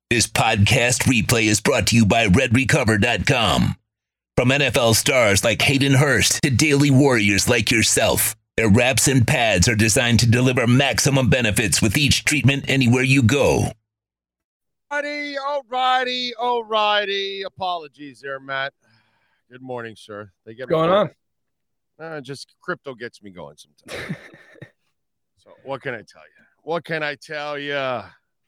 This podcast replay is brought to you by RedRecover.com. From NFL stars like Hayden Hurst to daily warriors like yourself, their wraps and pads are designed to deliver maximum benefits with each treatment anywhere you go. Alrighty. Apologies there, Matt. Good morning, sir. They get me going on? Just crypto gets me going sometimes. So what can I tell you?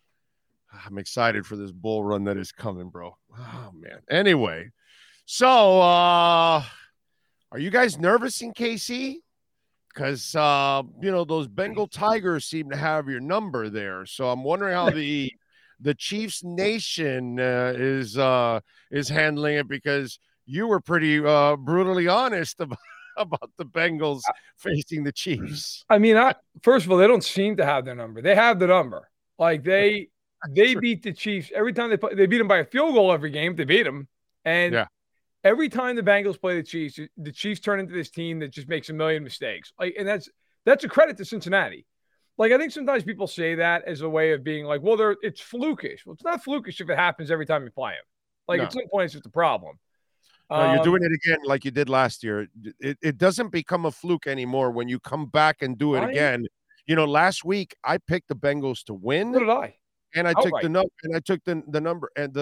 I'm excited for this bull run that is coming, bro. Oh, man. Anyway, so are you guys nervous in KC? Because, those Bengal Tigers seem to have your number there. So I'm wondering how the Chiefs Nation is handling it, because you were pretty brutally honest about the Bengals facing the Chiefs. I mean, first of all, they don't seem to have their number. They have the number. Like they beat the Chiefs every time they beat them by a field goal every game. They beat them, and every time the Bengals play the Chiefs turn into this team that just makes a million mistakes. Like, and that's a credit to Cincinnati. Like, I think sometimes people say that as a way of being like, well, it's flukish. Well, it's not flukish if it happens every time you play them. Like, at some point, it's just a problem. No, you're doing it again like you did last year. It doesn't become a fluke anymore when you come back and do it again. Last week I picked the Bengals to win. So did I. And I took the number and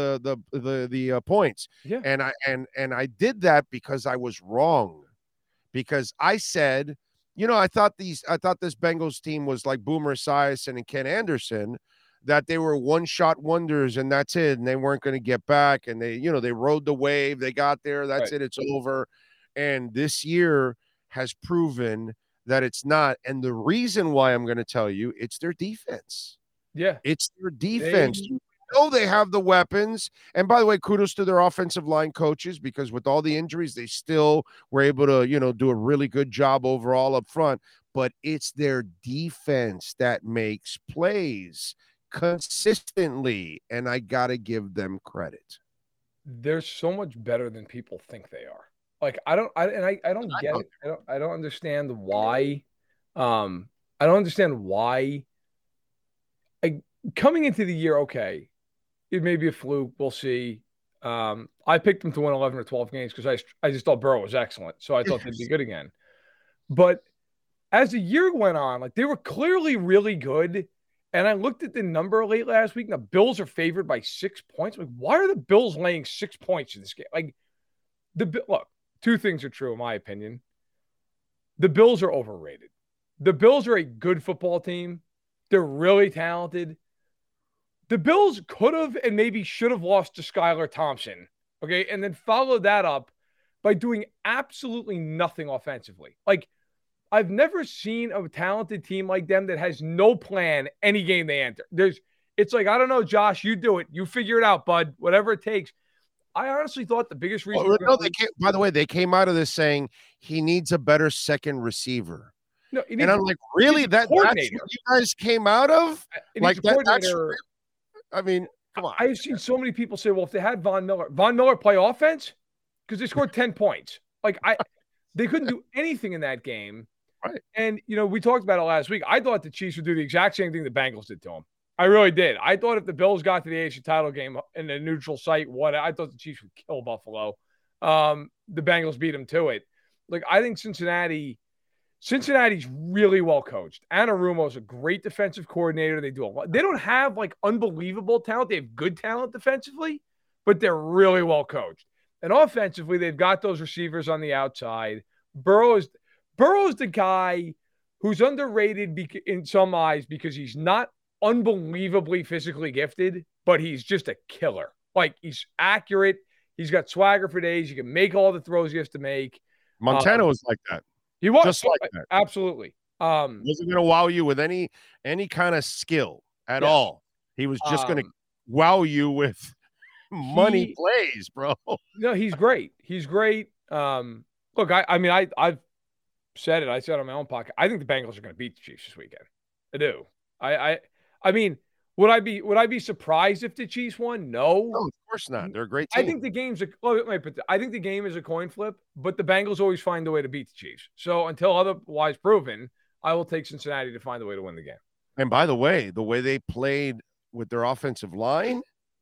the points. Yeah. And I did that because I was wrong. Because I said, I thought this Bengals team was like Boomer Esiason and Ken Anderson, that they were one-shot wonders and that's it, and they weren't going to get back, and they rode the wave, they got there, that's it, it's over. And this year has proven that it's not. And the reason why I'm going to tell you, it's their defense. Yeah. It's their defense. They have the weapons. And by the way, kudos to their offensive line coaches, because with all the injuries, they still were able to, do a really good job overall up front. But it's their defense that makes plays consistently, and I got to give them credit. They're so much better than people think they are. Like, I don't get it. I don't understand why. I don't understand why. Coming into the year, okay, it may be a fluke. We'll see. I picked them to win 11 or 12 games because I just thought Burrow was excellent. So I thought they'd be good again. But as the year went on, like, they were clearly really good. And I looked at the number late last week, and the Bills are favored by 6 points. Like, why are the Bills laying 6 points in this game? Like, look, two things are true in my opinion. The Bills are overrated. The Bills are a good football team. They're really talented. The Bills could have and maybe should have lost to Skylar Thompson, okay, and then followed that up by doing absolutely nothing offensively. Like, I've never seen a talented team like them that has no plan any game they enter. It's like, I don't know, Josh, you do it. You figure it out, bud, whatever it takes. I honestly thought the biggest reason. By the way, they came out of this saying he needs a better second receiver. No, and I'm like, really? That's what you guys came out of? Like that? I mean, come on. I've seen so many people say, well, if they had Von Miller play offense, because they scored 10 points. Like, they couldn't do anything in that game. Right. And, we talked about it last week. I thought the Chiefs would do the exact same thing the Bengals did to them. I really did. I thought if the Bills got to the AFC title game in a neutral site, I thought the Chiefs would kill Buffalo. The Bengals beat them to it. Like, I think Cincinnati's really well coached. Anarumo's a great defensive coordinator. They do a lot. They don't have like unbelievable talent. They have good talent defensively, but they're really well coached. And offensively, they've got those receivers on the outside. Burrow's the guy who's underrated in some eyes because he's not unbelievably physically gifted, but he's just a killer. Like, he's accurate. He's got swagger for days. You can make all the throws you have to make. Montana was like that. He was just like that. Absolutely. Wasn't going to wow you with any kind of skill at all. He was just going to wow you with money plays, bro. No, he's great. He's great. Look, I've said it. I said on my own podcast. I think the Bengals are going to beat the Chiefs this weekend. I do. I mean, would I be surprised if the Chiefs won? No, of course not. They're a great team. I think the game is a coin flip, but the Bengals always find a way to beat the Chiefs. So until otherwise proven, I will take Cincinnati to find a way to win the game. And by the way they played with their offensive line,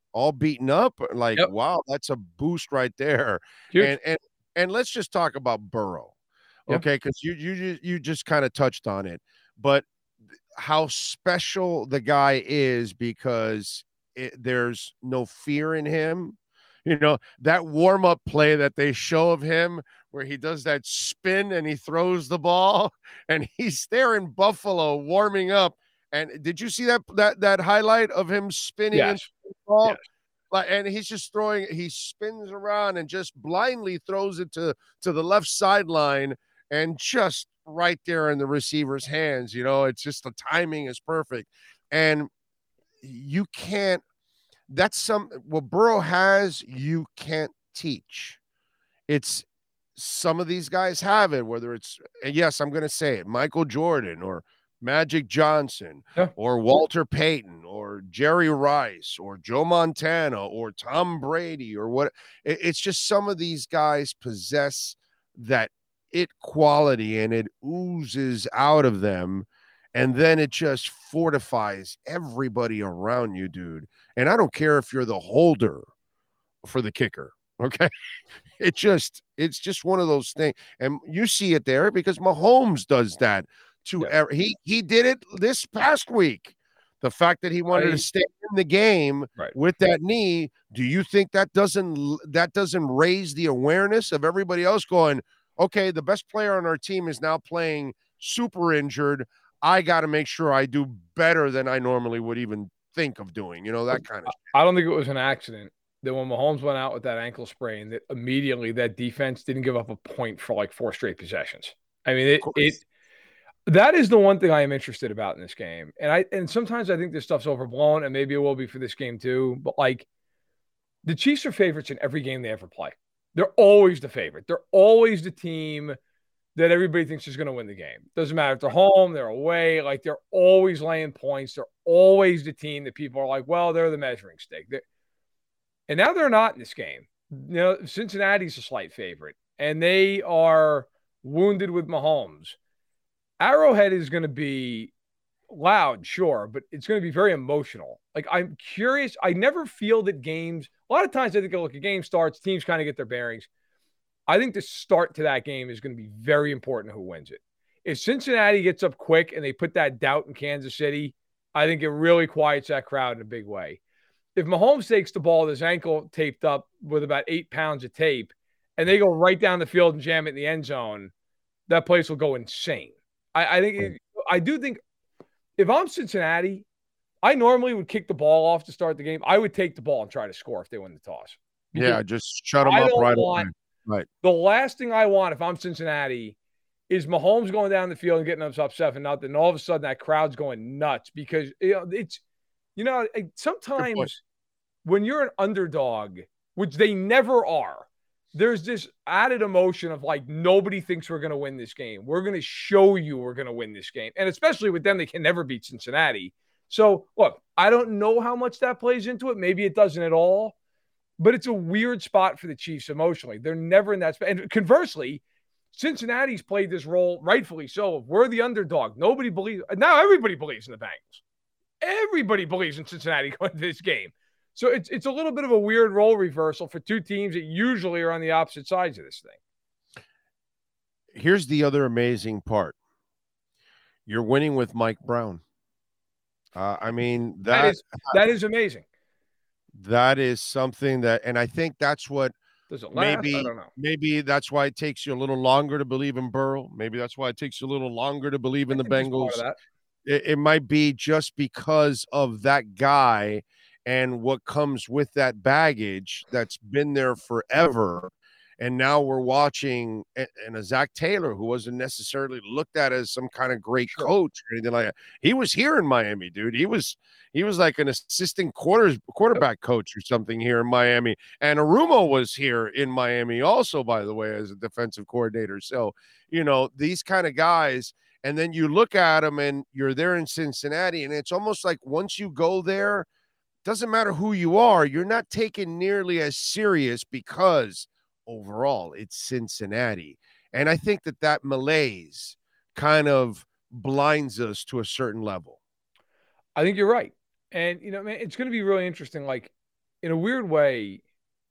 all beaten up. Like, Yep. wow, that's a boost right there. Huge. And let's just talk about Burrow, Yeah. okay? Because you just kind of touched on it, but how special the guy is because there's no fear in him. You know, that warm up play that they show of him where he does that spin and he throws the ball and he's there in Buffalo warming up. And did you see that highlight of him spinning Yes. into the ball? Yes. Like, and he's just throwing, he spins around and just blindly throws it to the left sideline and just right there in the receiver's hands. You know, it's just the timing is perfect. And you can't, that's what Burrow has, you can't teach. It's some of these guys have it, whether it's, and yes, I'm going to say it, Michael Jordan or Magic Johnson or Walter Payton or Jerry Rice or Joe Montana or Tom Brady or what. It's just some of these guys possess that it quality and it oozes out of them. And then it just fortifies everybody around you, dude. And I don't care if you're the holder for the kicker. Okay. It's just one of those things. And you see it there because Mahomes does that to he did it this past week. The fact that he wanted to stay in the game with that knee, do you think that doesn't raise the awareness of everybody else going, okay, the best player on our team is now playing super injured. I got to make sure I do better than I normally would even think of doing, you know, that kind of shit. I don't think it was an accident that when Mahomes went out with that ankle sprain, that immediately that defense didn't give up a point for like 4 straight possessions. I mean, that is the one thing I am interested about in this game. And sometimes I think this stuff's overblown, and maybe it will be for this game too. But like, the Chiefs are favorites in every game they ever play. They're always the favorite. They're always the team that everybody thinks is going to win the game. Doesn't matter if they're home, they're away. Like, they're always laying points. They're always the team that people are like, well, they're the measuring stick. And now they're not in this game. You know, Cincinnati's a slight favorite, and they are wounded with Mahomes. Arrowhead is going to be loud, sure, but it's going to be very emotional. Like, I'm curious. I never feel that games, a lot of times I think, look, a game starts, teams kind of get their bearings. I think the start to that game is going to be very important who wins it. If Cincinnati gets up quick and they put that doubt in Kansas City, I think it really quiets that crowd in a big way. If Mahomes takes the ball with his ankle taped up with about 8 pounds of tape, and they go right down the field and jam it in the end zone, that place will go insane. I do think if I'm Cincinnati, I normally would kick the ball off to start the game. I would take the ball and try to score if they win the toss. Yeah, just shut them up right away. Right. The last thing I want if I'm Cincinnati is Mahomes going down the field and getting us up 7-0, and all of a sudden that crowd's going nuts because sometimes when you're an underdog, which they never are, there's this added emotion of like, nobody thinks we're going to win this game. We're going to show you we're going to win this game. And especially with them, they can never beat Cincinnati. So look, I don't know how much that plays into it. Maybe it doesn't at all. But it's a weird spot for the Chiefs emotionally. They're never in that spot. And conversely, Cincinnati's played this role, rightfully so. We're the underdog. Nobody believes. Now everybody believes in the Bengals. Everybody believes in Cincinnati going to this game. So it's a little bit of a weird role reversal for two teams that usually are on the opposite sides of this thing. Here's the other amazing part. You're winning with Mike Brown. I mean, that is amazing. That is something that, and I think that's what does it last? I don't know. Maybe that's why it takes you a little longer to believe in Burrow. Maybe that's why it takes you a little longer to believe in the Bengals. It might be just because of that guy and what comes with that baggage that's been there forever. And now we're watching and a Zach Taylor, who wasn't necessarily looked at as some kind of great coach or anything like that. He was here in Miami, dude. He was like an assistant quarterback coach or something here in Miami. And Arumo was here in Miami also, by the way, as a defensive coordinator. So, you know, these kind of guys. And then you look at them and you're there in Cincinnati, and it's almost like once you go there, doesn't matter who you are, you're not taken nearly as serious because overall it's Cincinnati. And I think that malaise kind of blinds us to a certain level. I think you're right. And, you know, man, it's going to be really interesting. Like, in a weird way,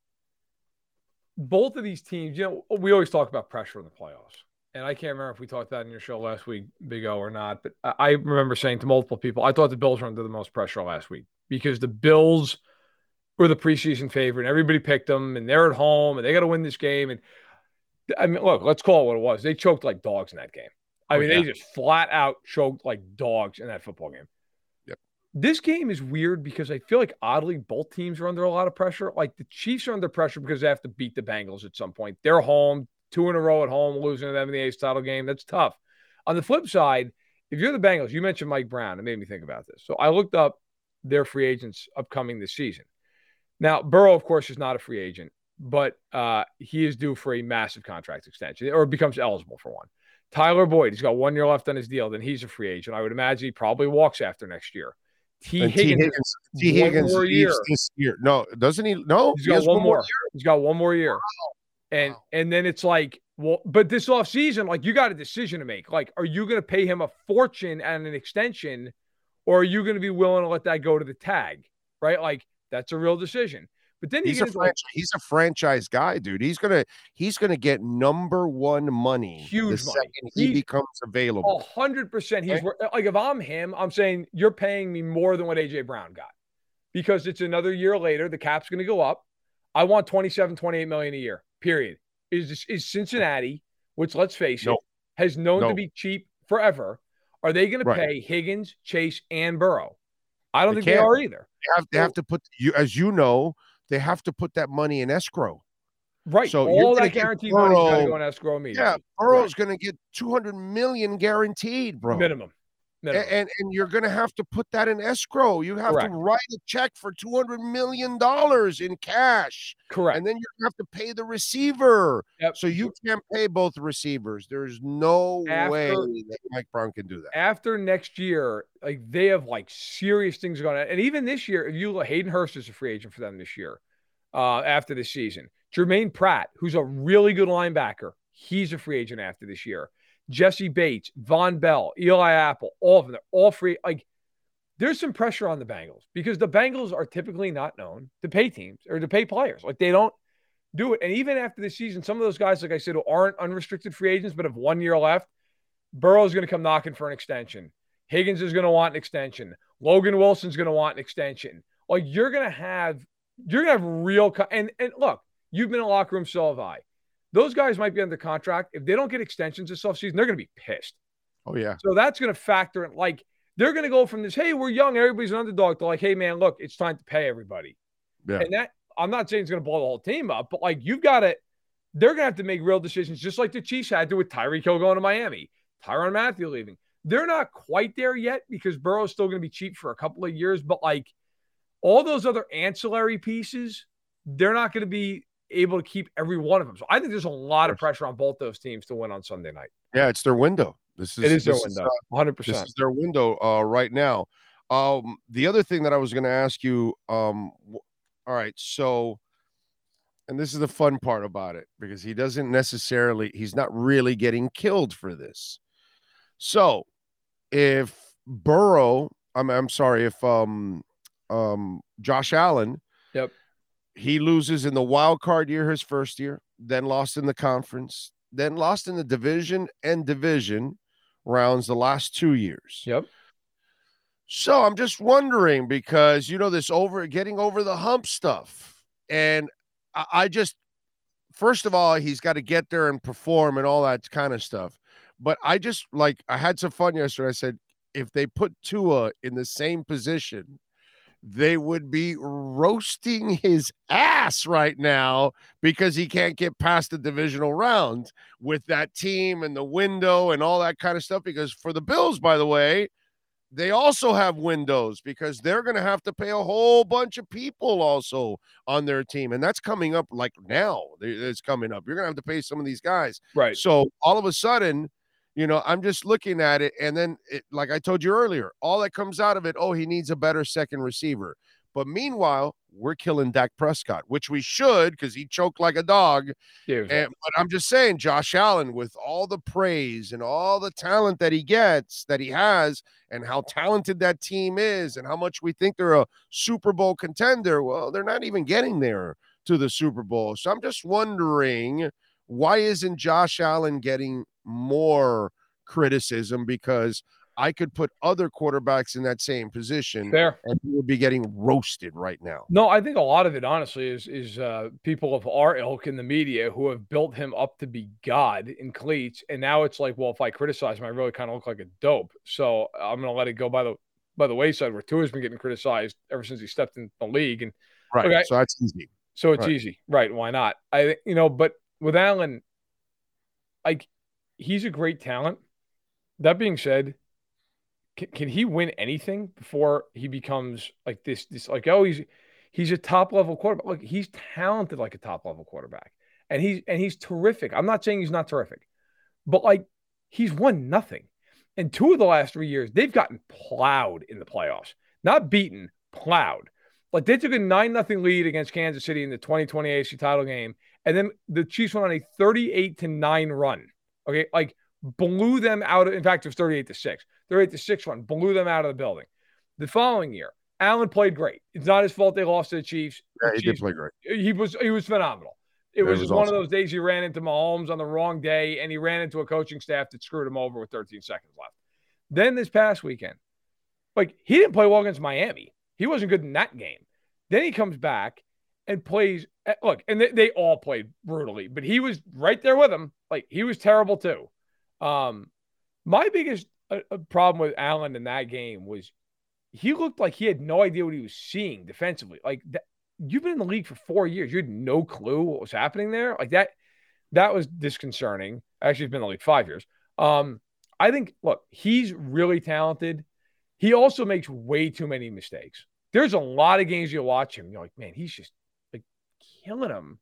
both of these teams, we always talk about pressure in the playoffs. And I can't remember if we talked that in your show last week, Big O, or not. But I remember saying to multiple people, I thought the Bills were under the most pressure last week because the Bills were the preseason favorite. And everybody picked them, and they're at home, and they got to win this game. And I mean, look, let's call it what it was. They choked like dogs in that game. They just flat out choked like dogs in that football game. Yep. This game is weird because I feel like oddly both teams are under a lot of pressure. Like the Chiefs are under pressure because they have to beat the Bengals at some point. They're home, 2 in a row at home, losing to them in the AFC title game. That's tough. On the flip side, if you're the Bengals, you mentioned Mike Brown. It made me think about this. So I looked up their free agents upcoming this season. Now, Burrow, of course, is not a free agent, but he is due for a massive contract extension or becomes eligible for one. Tyler Boyd, he's got 1 year left on his deal. Then he's a free agent. I would imagine he probably walks after next year. T. Higgins more year. This year. No, doesn't he? No, he's got one more. He's got 1 more year. Wow. And then it's like, well, but this offseason, like you got a decision to make. Like, are you going to pay him a fortune and an extension, or are you going to be willing to let that go to the tag? Right? Like, that's a real decision. But then he's a franchise guy, dude. He's gonna get number one money. Huge the money. Second he becomes available. 100%. He's like, if I'm him, I'm saying you're paying me more than what AJ Brown got because it's another year later. The cap's going to go up. I want 28 million a year. Period. Is Cincinnati, which let's face it, has known to be cheap forever. Are they going to pay Higgins, Chase, and Burrow? I don't think they are either. They have to put as you know. They have to put that money in escrow. Right. So all that guaranteed money is going to go in escrow immediately. Yeah, Burrow's going to get $200 million guaranteed, bro. Minimum. And you're going to have to put that in escrow. You have to write a check for $200 million in cash. Correct. And then you have to pay the receiver. Yep. So you can't pay both receivers. There's no way that Mike Brown can do that. After next year, like they have like serious things going on. And even this year, if you look, Hayden Hurst is a free agent for them this year after this season. Jermaine Pratt, who's a really good linebacker, he's a free agent after this year. Jesse Bates, Von Bell, Eli Apple, all of them, they're all free. Like, there's some pressure on the Bengals because the Bengals are typically not known to pay teams or to pay players. Like, they don't do it. And even after the season, some of those guys, like I said, who aren't unrestricted free agents but have 1 year left, Burrow's going to come knocking for an extension. Higgins is going to want an extension. Logan Wilson's going to want an extension. Like, you're going to have real and look, you've been in a locker room, so have I. Those guys might be under contract. If they don't get extensions this offseason, they're going to be pissed. Oh, yeah. So that's going to factor in. Like, they're going to go from this, hey, we're young, everybody's an underdog, to like, hey, man, look, it's time to pay everybody. Yeah. And that, I'm not saying it's going to blow the whole team up, but like, you've got to, they're going to have to make real decisions, just like the Chiefs had to with Tyreek Hill going to Miami, Tyrann Mathieu leaving. They're not quite there yet because Burrow's still going to be cheap for a couple of years, but like all those other ancillary pieces, they're not going to be able to keep every one of them. So I think there's a lot of pressure on both those teams to win on Sunday night. Yeah, it's their window. It is their window. 100%. This is their window right now. The other thing that I was going to ask you, all right, so, and this is the fun part about it because he's not really getting killed for this. So if Burrow, I'm sorry, if Josh Allen, he loses in the wild card year, his first year, then lost in the conference, then lost in the division rounds the last 2 years. Yep. So I'm just wondering because, this getting over the hump stuff. And I just, first of all, he's got to get there and perform and all that kind of stuff. But I had some fun yesterday. I said, if they put Tua in the same position, they would be roasting his ass right now because he can't get past the divisional round with that team and the window and all that kind of stuff. Because for the Bills, by the way, they also have windows because they're going to have to pay a whole bunch of people also on their team. And that's coming up like now. It's coming up. You're going to have to pay some of these guys. Right. So all of a sudden, I'm just looking at it, and then, like I told you earlier, all that comes out of it, he needs a better second receiver. But meanwhile, we're killing Dak Prescott, which we should because he choked like a dog. But I'm just saying, Josh Allen, with all the praise and all the talent that he has, and how talented that team is, and how much we think they're a Super Bowl contender, well, they're not even getting there to the Super Bowl. So I'm just wondering, why isn't Josh Allen getting more criticism? Because I could put other quarterbacks in that same position and he would be getting roasted right now. No, I think a lot of it, honestly, is people of our ilk in the media who have built him up to be God in cleats. And now it's like, well, if I criticize him, I really kind of look like a dope. So I'm going to let it go by the wayside, where Tua's been getting criticized ever since he stepped in the league. And okay, so that's easy. So it's easy. Right. Why not? But with Allen, like, he's a great talent. That being said, can he win anything before he becomes like this like, oh, he's a top level quarterback? Look, he's talented like a top level quarterback, and he's terrific. I'm not saying he's not terrific, but like, he's won nothing. And 2 of the last 3 years, they've gotten plowed in the playoffs, not beaten, plowed. Like, they took a 9-0 lead against Kansas City in the 2020 AFC title game, and then the Chiefs went on a 38-9 run. Okay, like, blew them out. In fact, it was 38-6. 38-6 run, blew them out of the building. The following year, Allen played great. It's not his fault they lost to the Chiefs. Yeah, he did play great. He was phenomenal. It was one awesome. Of those days he ran into Mahomes on the wrong day, and he ran into a coaching staff that screwed him over with 13 seconds left. Then this past weekend, like, he didn't play well against Miami. He wasn't good in that game. Then he comes back and plays. Look, and they all played brutally, but he was right there with them. Like, he was terrible too. My biggest problem with Allen in that game was he looked like he had no idea what he was seeing defensively. Like, you've been in the league for 4 years. You had no clue what was happening there. Like, that was disconcerting. Actually, it's been in the league 5 years. I think, look, he's really talented. He also makes way too many mistakes. There's a lot of games you watch him, you're like, man, he's just like killing him.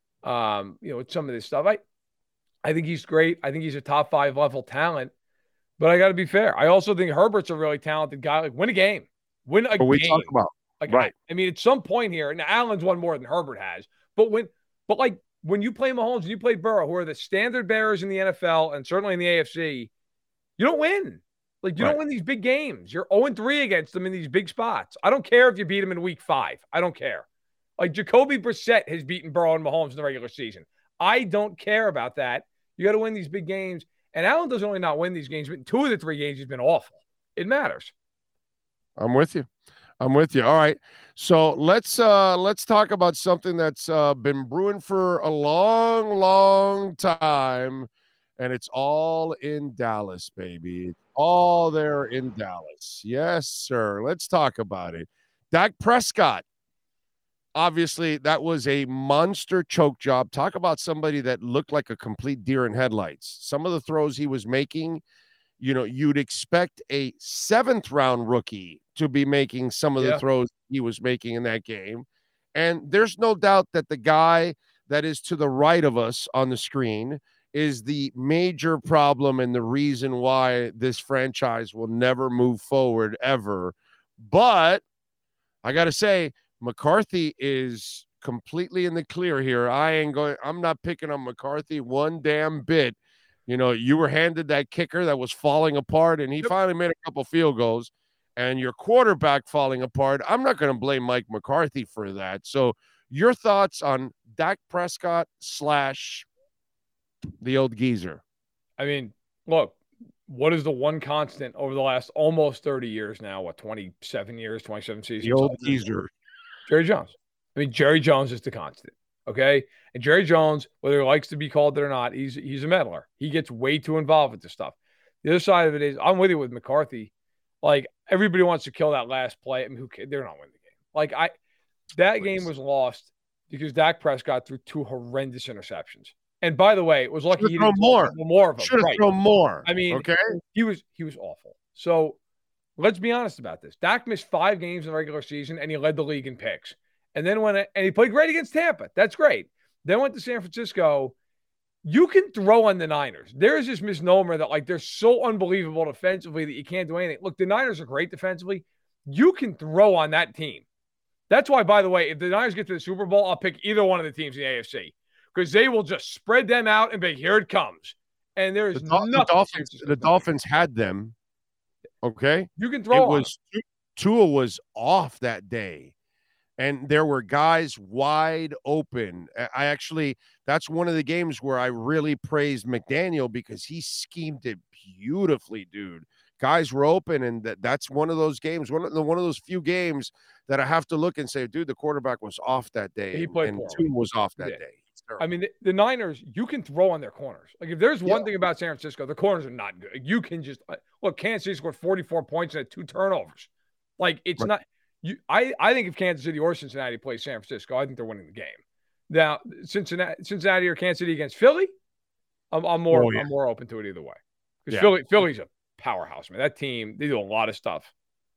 With some of this stuff. I think he's great. I think he's a top 5 level talent. But I got to be fair. I also think Herbert's a really talented guy. Like, win a game. Win a game. We talk about. Like, right. I mean, at some point here, now Allen's won more than Herbert has. But when you play Mahomes and you play Burrow, who are the standard bearers in the NFL and certainly in the AFC, you don't win. Like, you don't win these big games. You're 0-3 against them in these big spots. I don't care if you beat them in week 5. I don't care. Like, Jacoby Brissett has beaten Burrow and Mahomes in the regular season. I don't care about that. You got to win these big games. And Allen doesn't only not win these games, but in 2 of the 3 games, he's been awful. It matters. I'm with you. All right. So let's talk about something that's been brewing for a long, long time. And it's all in Dallas, baby. It's all there in Dallas. Yes, sir. Let's talk about it. Dak Prescott. Obviously, that was a monster choke job. Talk about somebody that looked like a complete deer in headlights. Some of the throws he was making, you'd expect a 7th-round rookie to be making some of the throws he was making in that game. And there's no doubt that the guy that is to the right of us on the screen is the major problem and the reason why this franchise will never move forward ever. But I got to say, McCarthy is completely in the clear here. I'm not picking on McCarthy one damn bit. You were handed that kicker that was falling apart, and he finally made a couple field goals, and your quarterback falling apart. I'm not going to blame Mike McCarthy for that. So your thoughts on Dak Prescott / the old geezer? I mean, look, what is the one constant over the last almost 30 years now? 27 years, 27 seasons? The old geezer. Jerry Jones. I mean, Jerry Jones is the constant, okay? And Jerry Jones, whether he likes to be called it or not, he's a meddler. He gets way too involved with this stuff. The other side of it is, I'm with you with McCarthy. Like, everybody wants to kill that last play. I mean, who cares? They're not winning the game. Like, that game was lost because Dak Prescott threw 2 horrendous interceptions. And by the way, it was lucky he didn't throw more of them. Should have thrown more. I mean, okay, he was awful. So let's be honest about this. Dak missed 5 games in the regular season, and he led the league in picks. And then and he played great against Tampa. That's great. Then went to San Francisco. You can throw on the Niners. There is this misnomer that, like, they're so unbelievable defensively that you can't do anything. Look, the Niners are great defensively. You can throw on that team. That's why, by the way, if the Niners get to the Super Bowl, I'll pick either one of the teams in the AFC because they will just spread them out and be, here it comes. And there is nothing. The Dolphins had them. Okay. You can throw on them. Tua was off that day. And there were guys wide open. That's one of the games where I really praised McDaniel because he schemed it beautifully, dude. Guys were open, and that's one of those games, one of those few games that I have to look and say, dude, the quarterback was off that day. He played and Tua was off that day. I mean, the Niners, you can throw on their corners. Like, if there's one thing about San Francisco, the corners are not good. You can just look. Kansas City scored 44 points and had 2 turnovers. Like, it's not. I think if Kansas City or Cincinnati play San Francisco, I think they're winning the game. Now, Cincinnati or Kansas City against Philly, I'm more open to it either way. Because Philly's a powerhouse, man. That team, they do a lot of stuff.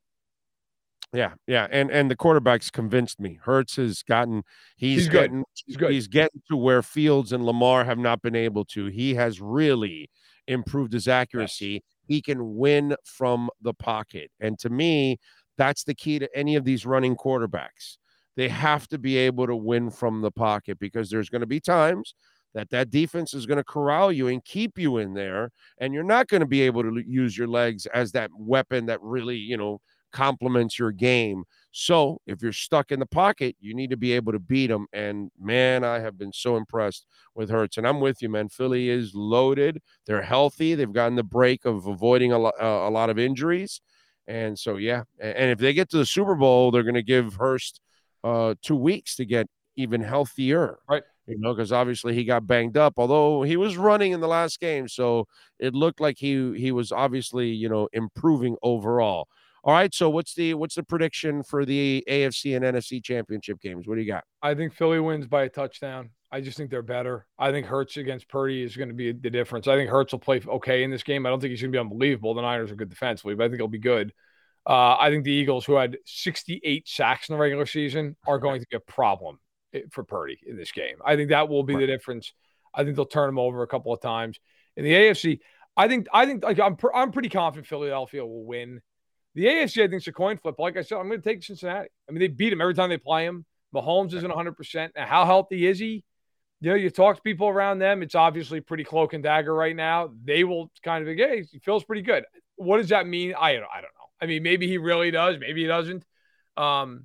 Yeah. And the quarterback's convinced me. Hurts has gotten he's getting to where Fields and Lamar have not been able to. He has really improved his accuracy. Yes. He can win from the pocket. And to me, that's the key to any of these running quarterbacks. They have to be able to win from the pocket because there's going to be times that defense is going to corral you and keep you in there, and you're not going to be able to use your legs as that weapon that really, complements your game. So if you're stuck in the pocket, you need to be able to beat them. And, man, I have been so impressed with Hurts. And I'm with you, man. Philly is loaded. They're healthy. They've gotten the break of avoiding a lot of injuries. And so, yeah. And if they get to the Super Bowl, they're going to give Hurst 2 weeks to get even healthier. Right. Because obviously he got banged up, although he was running in the last game. So it looked like he was obviously, improving overall. All right, so what's the prediction for the AFC and NFC championship games? What do you got? I think Philly wins by a touchdown. I just think they're better. I think Hurts against Purdy is going to be the difference. I think Hurts will play okay in this game. I don't think he's going to be unbelievable. The Niners are good defensively, but I think he'll be good. I think the Eagles, who had 68 sacks in the regular season, are going to be a problem for Purdy in this game. I think that will be the difference. I think they'll turn him over a couple of times. In the AFC, I think like I'm pretty confident Philadelphia will win. The AFC, I think, is a coin flip. Like I said, I'm going to take Cincinnati. I mean, they beat him every time they play him. Mahomes isn't 100%. Now, how healthy is he? You talk to people around them. It's obviously pretty cloak and dagger right now. They will kind of be, hey, he feels pretty good. What does that mean? I don't know. I mean, maybe he really does. Maybe he doesn't. I'll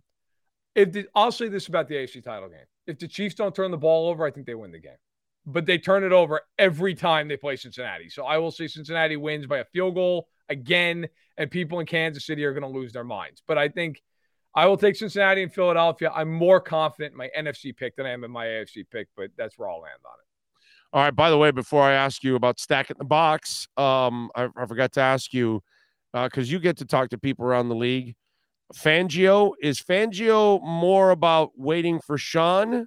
say this about the AFC title game. If the Chiefs don't turn the ball over, I think they win the game. But they turn it over every time they play Cincinnati. So I will say Cincinnati wins by a field goal again, and people in Kansas City are going to lose their minds. But I think I will take Cincinnati and Philadelphia. I'm more confident in my NFC pick than I am in my AFC pick, but that's where I'll land on it. All right, by the way, before I ask you about stacking the box, I forgot to ask you, because you get to talk to people around the league. Fangio, is Fangio more about waiting for Sean?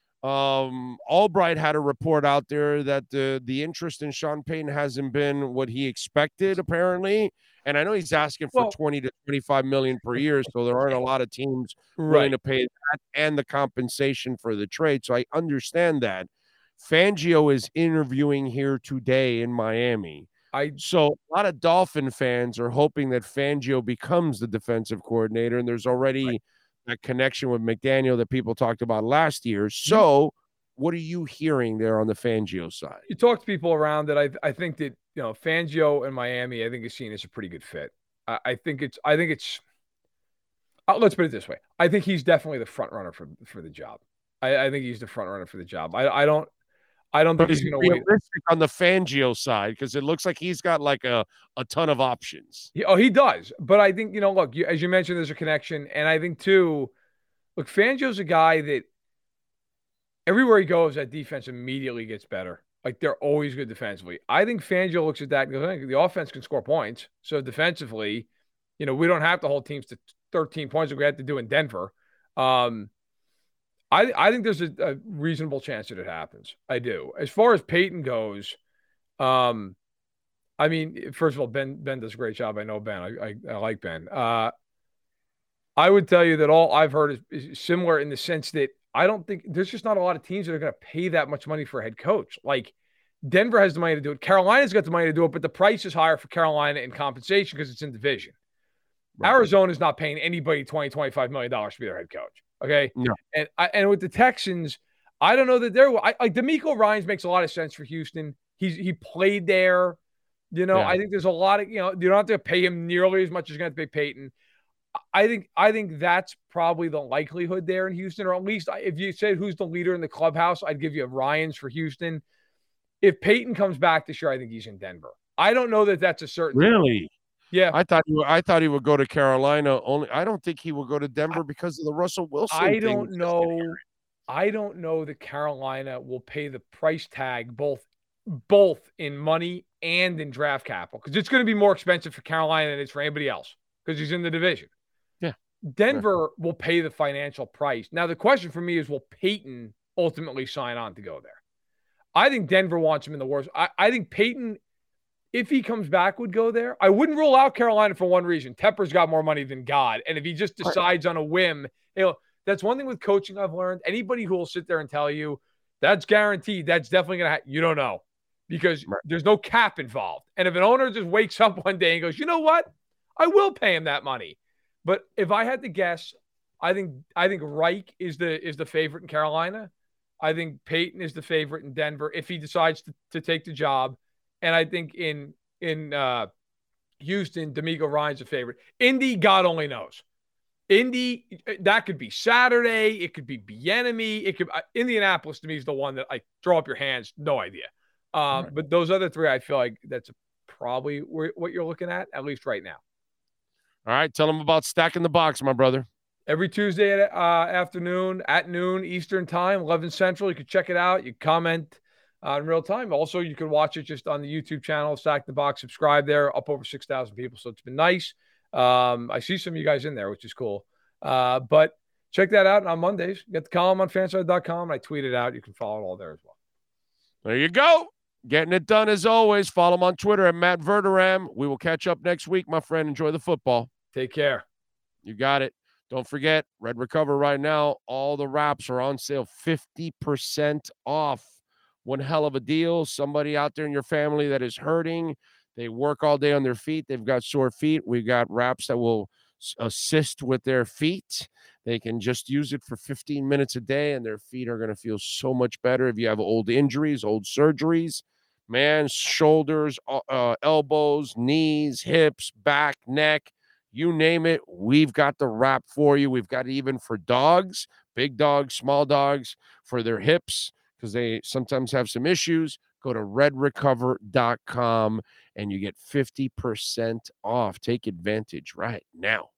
Albright had a report out there that the interest in Sean Payton hasn't been what he expected, apparently. And I know he's asking for 20 to 25 million per year, so there aren't a lot of teams willing to pay that and the compensation for the trade. So I understand that. Fangio is interviewing here today in Miami. So a lot of Dolphin fans are hoping that Fangio becomes the defensive coordinator, and there's already that connection with McDaniel that people talked about last year. So what are you hearing there on the Fangio side? You talk to people around that. I think that, Fangio in Miami, I think is seen as a pretty good fit. I think it's let's put it this way. I think he's definitely the front runner for the job. I think he's the front runner for the job. I don't think he's going to wait on the Fangio side, because it looks like he's got like a ton of options. He does. But I think, look, as you mentioned, there's a connection. And I think, too, look, Fangio's a guy that everywhere he goes, that defense immediately gets better. Like, they're always good defensively. I think Fangio looks at that and goes, the offense can score points. So defensively, we don't have to hold teams to 13 points like we had to do in Denver. I think there's a reasonable chance that it happens. I do. As far as Peyton goes, I mean, first of all, Ben does a great job. I know Ben. I like Ben. I would tell you that all I've heard is similar in the sense that I don't think there's just not a lot of teams that are going to pay that much money for a head coach. Like, Denver has the money to do it. Carolina's got the money to do it, but the price is higher for Carolina in compensation because it's in division. Right. Arizona's not paying anybody $20, $25 million to be their head coach. Okay. No. And with the Texans, I don't know that like DeMeco Ryans makes a lot of sense for Houston. He played there. I think there's a lot of, you don't have to pay him nearly as much as you're going to pay Peyton. I think that's probably the likelihood there in Houston, or at least if you said who's the leader in the clubhouse, I'd give you Ryans for Houston. If Peyton comes back this year, I think he's in Denver. I don't know that that's a certainty. Really? Yeah. I thought he would go to Carolina only. I don't think he would go to Denver because of the Russell Wilson thing. I don't know that Carolina will pay the price tag both in money and in draft capital, because it's going to be more expensive for Carolina than it's for anybody else because he's in the division. Yeah. Denver will pay the financial price. Now, the question for me is, will Peyton ultimately sign on to go there? I think Denver wants him in the worst. I think Peyton, if he comes back, would go there. I wouldn't rule out Carolina for one reason. Tepper's got more money than God. And if he just decides on a whim, that's one thing with coaching I've learned. Anybody who will sit there and tell you that's guaranteed, that's definitely going to happen, you don't know, because there's no cap involved. And if an owner just wakes up one day and goes, you know what? I will pay him that money. But if I had to guess, I think Reich is the favorite in Carolina. I think Peyton is the favorite in Denver if he decides to take the job. And I think in Houston, DeMeco Ryans a favorite. Indy, God only knows. Indy, that could be Saturday. It could be Bieniemy. It could Indianapolis to me is the one that I throw up your hands. No idea. But those other three, I feel like that's probably what you're looking at least right now. All right, tell them about Stacking the Box, my brother. Every Tuesday afternoon at noon Eastern time, 11 Central. You can check it out. You comment in real time. Also, you can watch it just on the YouTube channel, Stack the Box. Subscribe there. Up over 6,000 people, so it's been nice. I see some of you guys in there, which is cool. But check that out. And on Mondays, get the column on fanside.com. I tweet it out. You can follow it all there as well. There you go. Getting it done as always. Follow him on Twitter at Matt Verderam. We will catch up next week, my friend. Enjoy the football. Take care. You got it. Don't forget, Red Recover right now, all the wraps are on sale, 50% off. One hell of a deal. Somebody out there in your family that is hurting, they work all day on their feet, they've got sore feet. We got wraps that will assist with their feet. They can just use it for 15 minutes a day, and their feet are going to feel so much better. If you have old injuries, old surgeries, man, shoulders, elbows, knees, hips, back, neck, you name it, we've got the wrap for you. We've got it even for dogs, big dogs, small dogs, for their hips, because they sometimes have some issues. Go to redrecover.com and you get 50% off. Take advantage right now.